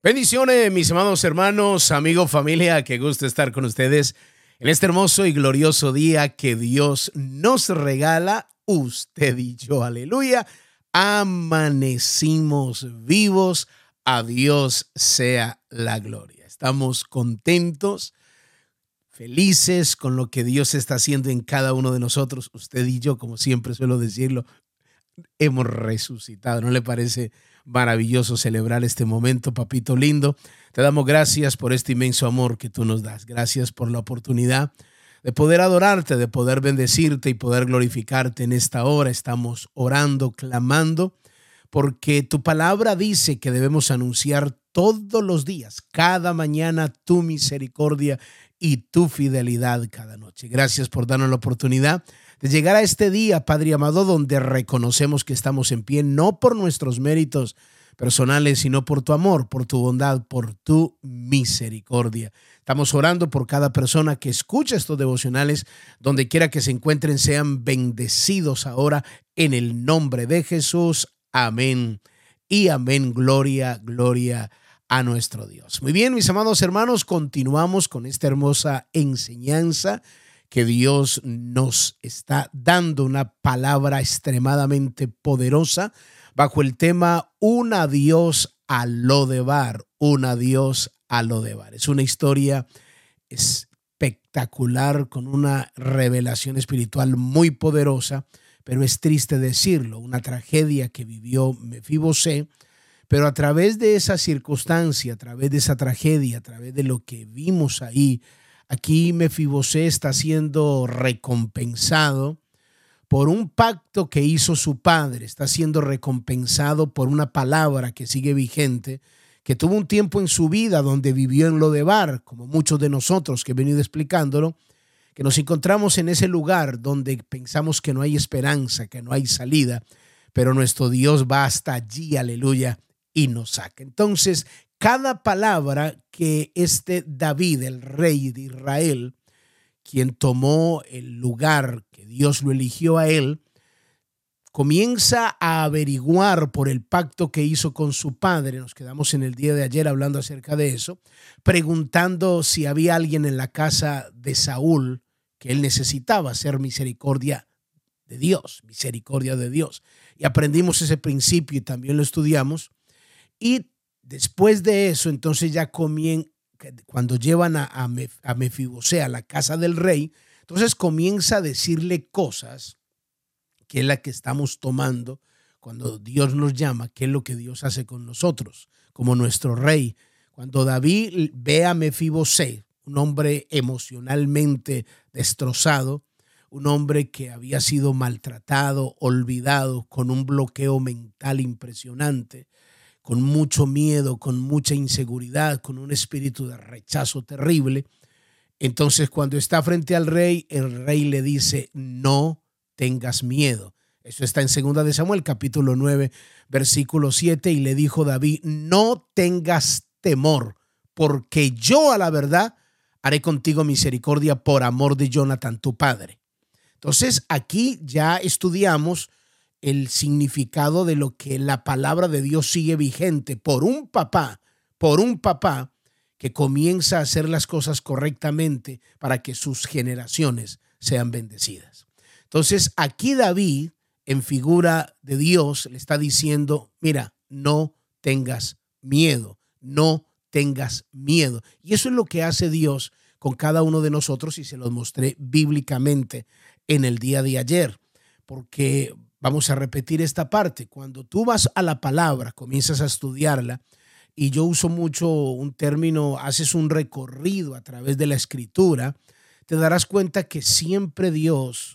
Bendiciones, mis amados hermanos, amigos, familia, qué gusto estar con ustedes en este hermoso y glorioso día que Dios nos regala, usted y yo, aleluya. Amanecimos vivos, a Dios sea la gloria. Estamos contentos, felices con lo que Dios está haciendo en cada uno de nosotros. Usted y yo, como siempre suelo decirlo, hemos resucitado. ¿No le parece maravilloso celebrar este momento, papito lindo? Te damos gracias por este inmenso amor que tú nos das. Gracias por la oportunidad de poder adorarte, de poder bendecirte y poder glorificarte en esta hora. Estamos orando, clamando, porque tu palabra dice que debemos anunciar todos los días, cada mañana, tu misericordia y tu fidelidad cada noche. Gracias por darnos la oportunidad de llegar a este día, Padre amado, donde reconocemos que estamos en pie, no por nuestros méritos personales, sino por tu amor, por tu bondad, por tu misericordia. Estamos orando por cada persona que escucha estos devocionales, donde quiera que se encuentren, sean bendecidos ahora en el nombre de Jesús. Amén y amén. Gloria, gloria a nuestro Dios. Muy bien, mis amados hermanos, continuamos con esta hermosa enseñanza que Dios nos está dando, una palabra extremadamente poderosa bajo el tema Un adiós a Lodebar, un adiós a Lodebar. Es una historia espectacular con una revelación espiritual muy poderosa, pero es triste decirlo, una tragedia que vivió Mefibosé, pero a través de esa circunstancia, a través de esa tragedia, a través de lo que vimos ahí, aquí Mefibosé está siendo recompensado por un pacto que hizo su padre, está siendo recompensado por una palabra que sigue vigente, que tuvo un tiempo en su vida donde vivió en Lodebar, como muchos de nosotros que he venido explicándolo, que nos encontramos en ese lugar donde pensamos que no hay esperanza, que no hay salida, pero nuestro Dios va hasta allí, aleluya, y nos saca. Entonces, cada palabra que David, el rey de Israel, quien tomó el lugar que Dios lo eligió a él, comienza a averiguar por el pacto que hizo con su padre. Nos quedamos en el día de ayer hablando acerca de eso, preguntando si había alguien en la casa de Saúl que él necesitaba hacer misericordia de Dios, misericordia de Dios. Y aprendimos ese principio y también lo estudiamos. Y después de eso, entonces ya cuando llevan a Mefibosé a la casa del rey, entonces comienza a decirle cosas que es la que estamos tomando cuando Dios nos llama, que es lo que Dios hace con nosotros, como nuestro rey. Cuando David ve a Mefibosé, un hombre emocionalmente destrozado, un hombre que había sido maltratado, olvidado, con un bloqueo mental impresionante, con mucho miedo, con mucha inseguridad, con un espíritu de rechazo terrible. Entonces, cuando está frente al rey, el rey le dice, no tengas miedo. Eso está en 2 de Samuel, capítulo 9, versículo 7, y le dijo David, no tengas temor, porque yo a la verdad haré contigo misericordia por amor de Jonathan, tu padre. Entonces, aquí ya estudiamos el significado de lo que la palabra de Dios sigue vigente por un papá que comienza a hacer las cosas correctamente para que sus generaciones sean bendecidas. Entonces, aquí David, en figura de Dios, le está diciendo, mira, no tengas miedo, no tengas miedo. Y eso es lo que hace Dios con cada uno de nosotros y se los mostré bíblicamente en el día de ayer, porque vamos a repetir esta parte. Cuando tú vas a la palabra, comienzas a estudiarla, y yo uso mucho un término, haces un recorrido a través de la escritura, te darás cuenta que siempre Dios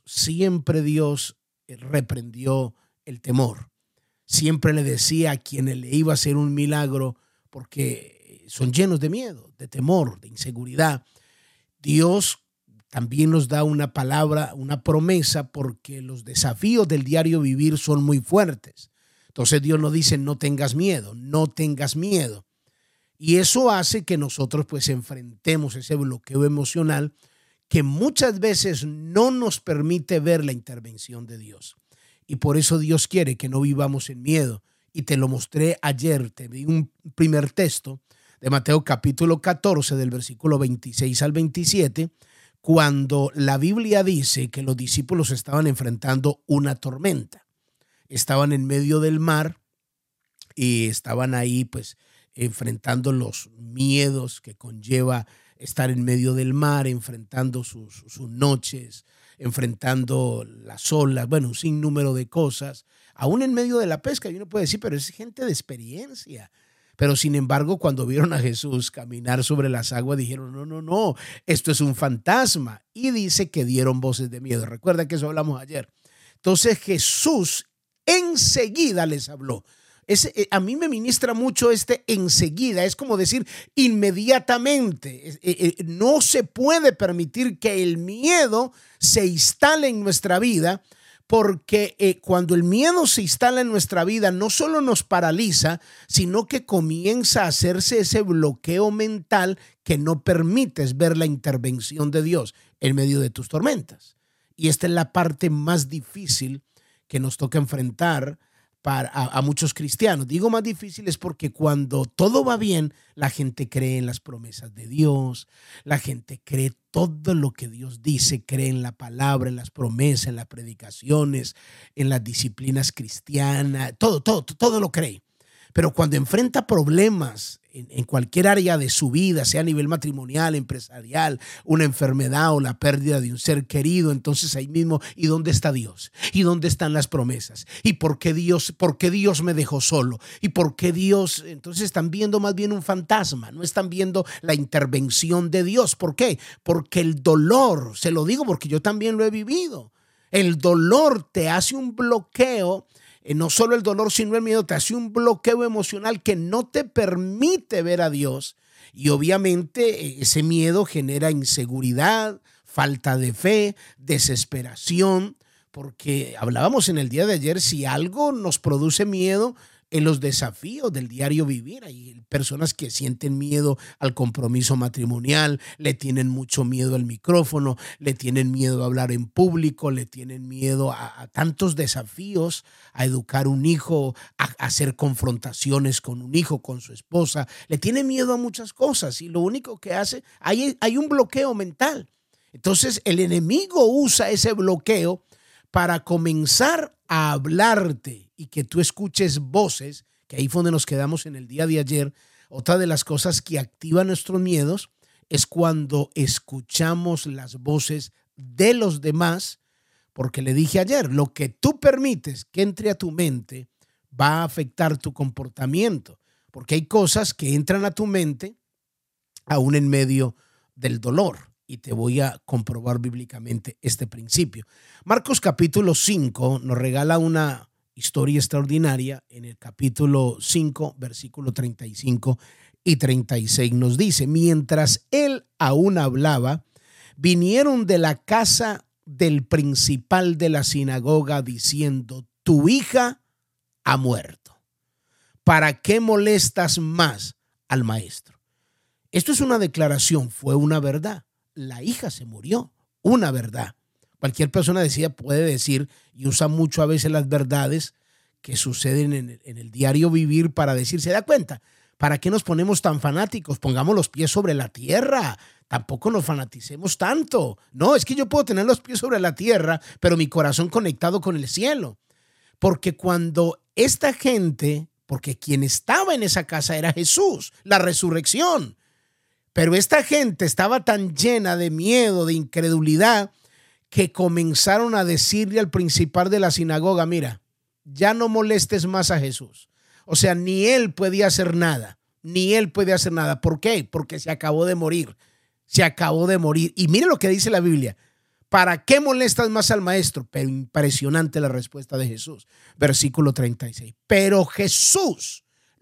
reprendió el temor. Siempre le decía a quienes le iba a hacer un milagro, porque son llenos de miedo, de temor, de inseguridad. Dios también nos da una palabra, una promesa, porque los desafíos del diario vivir son muy fuertes. Entonces Dios nos dice, no tengas miedo, no tengas miedo. Y eso hace que nosotros pues enfrentemos ese bloqueo emocional que muchas veces no nos permite ver la intervención de Dios. Y por eso Dios quiere que no vivamos en miedo y te lo mostré ayer, te di un primer texto de Mateo capítulo 14 del versículo 26 al 27, cuando la Biblia dice que los discípulos estaban enfrentando una tormenta. Estaban en medio del mar y estaban ahí pues enfrentando los miedos que conlleva estar en medio del mar, enfrentando sus noches, enfrentando las olas, bueno, un sinnúmero de cosas, aún en medio de la pesca. Y uno puede decir, pero es gente de experiencia. Pero sin embargo, cuando vieron a Jesús caminar sobre las aguas, dijeron, no, esto es un fantasma. Y dice que dieron voces de miedo. Recuerda que eso hablamos ayer. Entonces Jesús enseguida les habló. A mí me ministra mucho enseguida, es como decir inmediatamente. No se puede permitir que el miedo se instale en nuestra vida, porque cuando el miedo se instala en nuestra vida, no solo nos paraliza, sino que comienza a hacerse ese bloqueo mental que no permites ver la intervención de Dios en medio de tus tormentas. Y esta es la parte más difícil que nos toca enfrentar a muchos cristianos. Digo más difícil es porque cuando todo va bien, la gente cree en las promesas de Dios, la gente cree todo lo que Dios dice, cree en la palabra, en las promesas, en las predicaciones, en las disciplinas cristianas, todo lo cree. Pero cuando enfrenta problemas en cualquier área de su vida, sea a nivel matrimonial, empresarial, una enfermedad o la pérdida de un ser querido, entonces ahí mismo, ¿y dónde está Dios? ¿Y dónde están las promesas? ¿Y por qué Dios me dejó solo? ¿Y por qué Dios? Entonces están viendo más bien un fantasma, no están viendo la intervención de Dios. ¿Por qué? Porque el dolor, se lo digo porque yo también lo he vivido, el dolor te hace un bloqueo. No solo el dolor, sino el miedo te hace un bloqueo emocional que no te permite ver a Dios. Y obviamente ese miedo genera inseguridad, falta de fe, desesperación, porque hablábamos en el día de ayer, si algo nos produce miedo en los desafíos del diario vivir. Hay personas que sienten miedo al compromiso matrimonial, le tienen mucho miedo al micrófono, le tienen miedo a hablar en público, le tienen miedo a tantos desafíos, a educar un hijo, a hacer confrontaciones con un hijo, con su esposa. Le tienen miedo a muchas cosas y lo único que hace, hay un bloqueo mental. Entonces el enemigo usa ese bloqueo para comenzar a hablarte y que tú escuches voces, que ahí fue donde nos quedamos en el día de ayer. Otra de las cosas que activa nuestros miedos es cuando escuchamos las voces de los demás, porque le dije ayer, lo que tú permites que entre a tu mente va a afectar tu comportamiento, porque hay cosas que entran a tu mente aún en medio del dolor. Y te voy a comprobar bíblicamente este principio. Marcos capítulo 5 nos regala una historia extraordinaria. En el capítulo 5, versículo 35 y 36 nos dice, mientras él aún hablaba, vinieron de la casa del principal de la sinagoga diciendo, tu hija ha muerto. ¿Para qué molestas más al maestro? Esto es una declaración, fue una verdad. La hija se murió, una verdad. Cualquier persona puede decir, y usa mucho a veces las verdades que suceden en el diario vivir para decir, ¿se da cuenta? ¿Para qué nos ponemos tan fanáticos? Pongamos los pies sobre la tierra, tampoco nos fanaticemos tanto. No, es que yo puedo tener los pies sobre la tierra, pero mi corazón conectado con el cielo. Porque cuando esta gente, porque quien estaba en esa casa era Jesús, la resurrección. Pero esta gente estaba tan llena de miedo, de incredulidad, que comenzaron a decirle al principal de la sinagoga, mira, ya no molestes más a Jesús. O sea, ni él podía hacer nada, ni él puede hacer nada. ¿Por qué? Porque se acabó de morir, se acabó de morir. Y mire lo que dice la Biblia, ¿para qué molestas más al maestro? Pero impresionante la respuesta de Jesús. Versículo 36. Pero Jesús,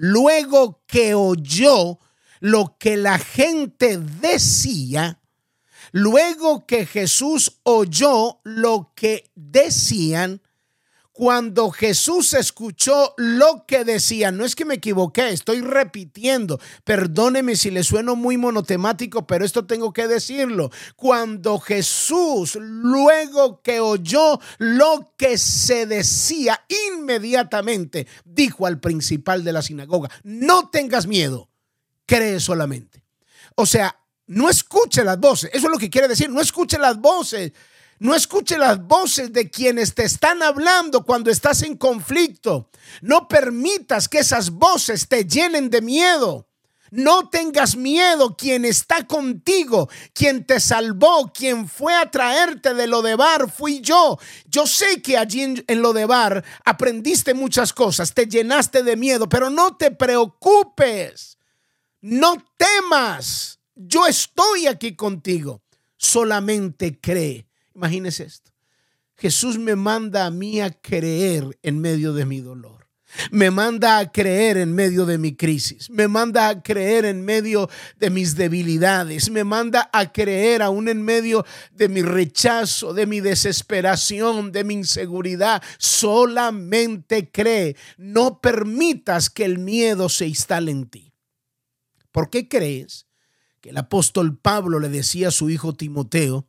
luego que oyó lo que la gente decía, luego que Jesús oyó lo que decían, Cuando Jesús escuchó lo que decía, no es que me equivoqué, estoy repitiendo, perdóneme si le sueno muy monotemático, pero esto tengo que decirlo. Cuando Jesús, luego que oyó lo que se decía, inmediatamente dijo al principal de la sinagoga: no tengas miedo, cree solamente. O sea, no escuche las voces, eso es lo que quiere decir, no escuche las voces. No escuche las voces de quienes te están hablando cuando estás en conflicto. No permitas que esas voces te llenen de miedo. No tengas miedo. Quien está contigo, quien te salvó, quien fue a traerte de Lodebar, fui yo. Yo sé que allí en Lodebar aprendiste muchas cosas, te llenaste de miedo, pero no te preocupes. No temas. Yo estoy aquí contigo. Solamente cree. Imagínese esto. Jesús me manda a mí a creer en medio de mi dolor. Me manda a creer en medio de mi crisis. Me manda a creer en medio de mis debilidades. Me manda a creer aún en medio de mi rechazo, de mi desesperación, de mi inseguridad. Solamente cree. No permitas que el miedo se instale en ti. ¿Por qué crees que el apóstol Pablo le decía a su hijo Timoteo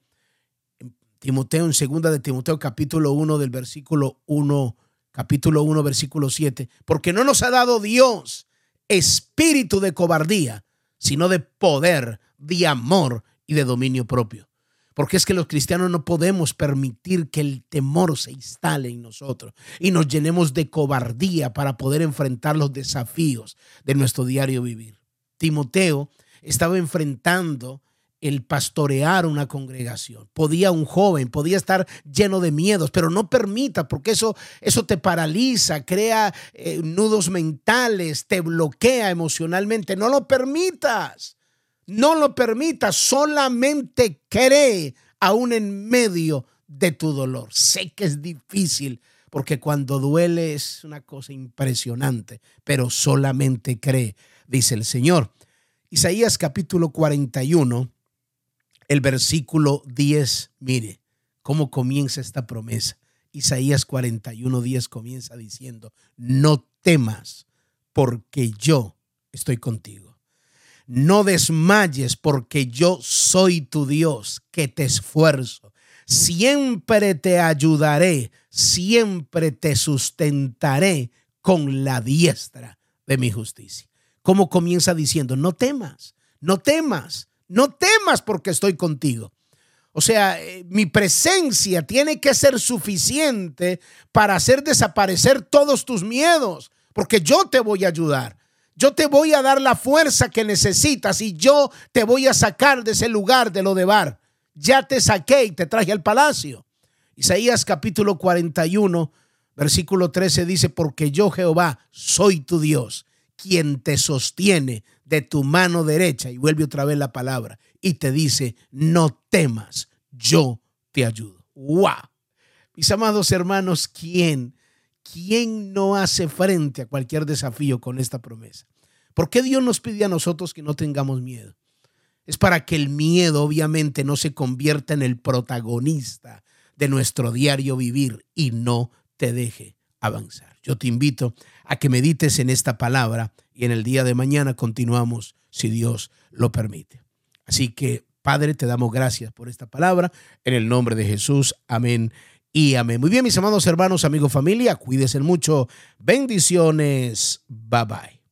en 2 de Timoteo capítulo 1 del versículo 1, capítulo 1 versículo 7, porque no nos ha dado Dios espíritu de cobardía, sino de poder, de amor y de dominio propio? Porque es que los cristianos no podemos permitir que el temor se instale en nosotros y nos llenemos de cobardía para poder enfrentar los desafíos de nuestro diario vivir. Timoteo estaba enfrentando el pastorear una congregación. Un joven podía estar lleno de miedos, pero no permita, porque eso te paraliza, crea nudos mentales, te bloquea emocionalmente. No lo permitas, solamente cree aún en medio de tu dolor. Sé que es difícil, porque cuando duele es una cosa impresionante, pero solamente cree, dice el Señor. Isaías capítulo 41, el versículo 10, mire cómo comienza esta promesa. Isaías 41:10 comienza diciendo: no temas, porque yo estoy contigo. No desmayes, porque yo soy tu Dios, que te esfuerzo. Siempre te ayudaré, siempre te sustentaré con la diestra de mi justicia. ¿Cómo comienza diciendo? No temas, no temas. No temas, porque estoy contigo. O sea, mi presencia tiene que ser suficiente para hacer desaparecer todos tus miedos, porque yo te voy a ayudar. Yo te voy a dar la fuerza que necesitas y yo te voy a sacar de ese lugar de Lodebar. Ya te saqué y te traje al palacio. Isaías capítulo 41, versículo 13 dice: porque yo, Jehová, soy tu Dios, quien te sostiene de tu mano derecha. Y vuelve otra vez la palabra y te dice: no temas, yo te ayudo. ¡Wow! Mis amados hermanos, ¿quién no hace frente a cualquier desafío con esta promesa? ¿Por qué Dios nos pide a nosotros que no tengamos miedo? Es para que el miedo obviamente no se convierta en el protagonista de nuestro diario vivir y no te deje avanzar. Yo te invito a que medites en esta palabra y en el día de mañana continuamos, si Dios lo permite. Así que, Padre, te damos gracias por esta palabra en el nombre de Jesús. Amén y amén. Muy bien, mis amados hermanos, amigos, familia, cuídense mucho. Bendiciones. Bye bye.